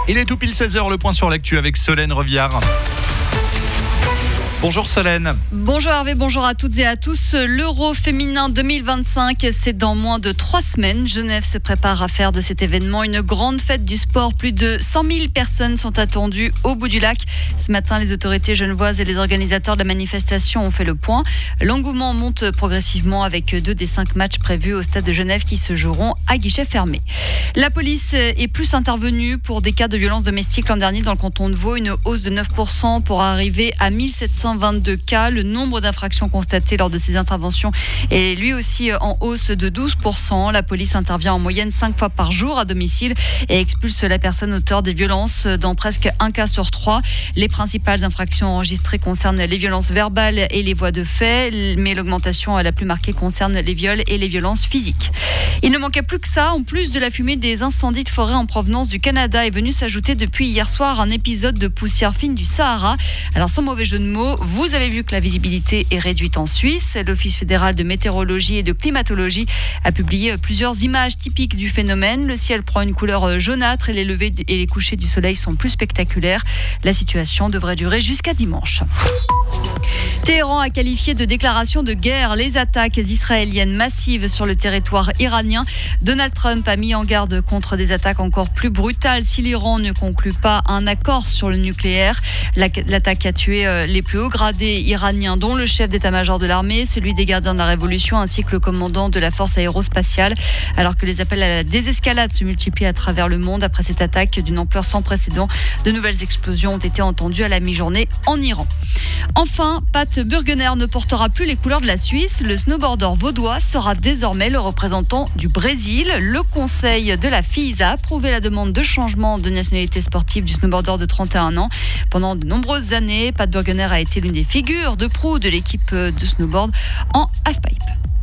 Il est tout pile 16h, le point sur l'actu avec Solène Reviard. Bonjour Solène. Bonjour Hervé, bonjour à toutes et à tous. L'Euro féminin 2025, c'est dans moins de 3 semaines. Genève se prépare à faire de cet événement une grande fête du sport. Plus de 100 000 personnes sont attendues au bout du lac. Ce matin, les autorités genevoises et les organisateurs de la manifestation ont fait le point. L'engouement monte progressivement avec 2 des 5 matchs prévus au stade de Genève qui se joueront à guichet fermé. La police est plus intervenue pour des cas de violence domestique l'an dernier dans le canton de Vaud. Une hausse de 9% pour arriver à 1722 cas. Le nombre d'infractions constatées lors de ces interventions est lui aussi en hausse de 12%. La police intervient en moyenne 5 fois par jour à domicile et expulse la personne auteure des violences dans presque 1 cas sur 3. Les principales infractions enregistrées concernent les violences verbales et les voies de fait, mais l'augmentation la plus marquée concerne les viols et les violences physiques. Il ne manquait plus que ça. En plus de la fumée des incendies de forêt en provenance du Canada, est venu s'ajouter depuis hier soir un épisode de poussière fine du Sahara. Alors sans mauvais jeu de mots, vous avez vu que la visibilité est réduite en Suisse. L'Office fédéral de météorologie et de climatologie a publié plusieurs images typiques du phénomène. Le ciel prend une couleur jaunâtre et les levées et les couchers du soleil sont plus spectaculaires. La situation devrait durer jusqu'à dimanche. Téhéran a qualifié de déclaration de guerre les attaques israéliennes massives sur le territoire iranien. Donald Trump a mis en garde contre des attaques encore plus brutales si l'Iran ne conclut pas un accord sur le nucléaire. L'attaque a tué les plus hauts gradés iraniens, dont le chef d'état-major de l'armée, celui des gardiens de la Révolution, ainsi que le commandant de la force aérospatiale. Alors que les appels à la désescalade se multiplient à travers le monde après cette attaque d'une ampleur sans précédent, de nouvelles explosions ont été entendues à la mi-journée en Iran. Enfin, Pat Burgener ne portera plus les couleurs de la Suisse. Le snowboarder vaudois sera désormais le représentant du Brésil. Le conseil de la FISA a approuvé la demande de changement de nationalité sportive du snowboarder de 31 ans. Pendant de nombreuses années, Pat Burgener a été l'une des figures de proue de l'équipe de snowboard en halfpipe.